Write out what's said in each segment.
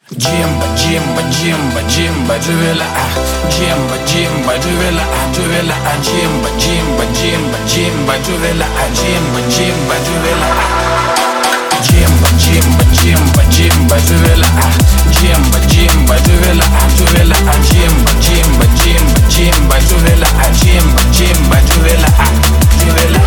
Jimba, Jimba, Jimba, Jimba, Juvela, Jimba, Jimba, Juvela, Juvela, Jimba, Jimba, Jimba, Jimba, Juvela, Jimba, Jimba, Juvela, Jimba, Jimba, Jimba, Jimba, Juvela, Jimba, Jimba, Juvela, Juvela, Jimba, Jimba, Jimba, Jimba, Juvela, Jimba, Jimba, Juvela, Juvela.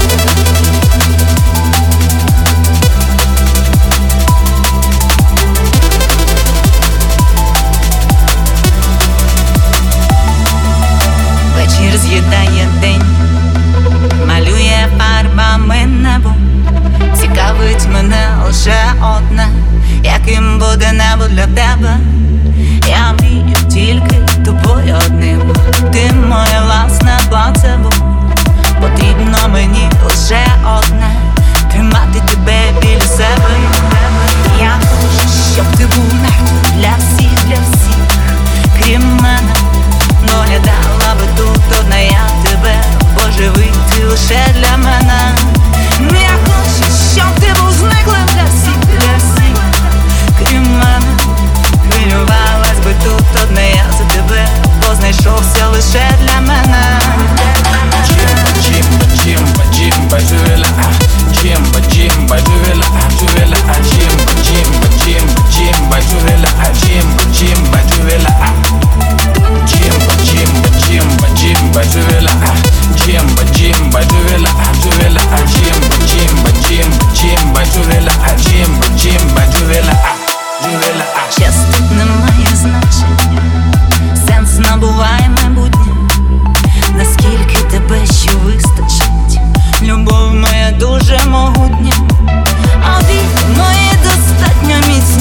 Вечір з'їдає день, малює фарбами небо. Цікавить мене лише одне, яким буде небо для тебе. Я мрію тільки тобою одним. Ти моє власне плацебо. Потрібно мені лише одне, тримати тебе біля себе. Я хочу, щоб ти був мертвий для всіх, крім мене. Доглядала би тут одна я тебе, бо живий ти лише для мене. Я хочу, щоб ти був зниклим для всіх, крім мене. Хвилювалась би тут одна я за тебе, бо знайшовся лише для мене. Jimba, Jimba, Jimba, Juvela, Jimba, Jimba, Juvela, Juvela, Jimba, Jimba, Jimba, Jimba, Juvela, Jimba, Jimba, Juvela, Jimba, Jimba, Jimba, Jimba, Juvela, Jimba, Jimba, Juvela, Juvela, Jimba, Jimba, Jimba, Jimba, Juvela, Jimba, Jimba, Juvela, Juvela. Час тут не має значення, сенс набуває майбутнє. Наскільки тебе ще вистачить, любов моя дуже могутня, а віки мої достатньо міцні.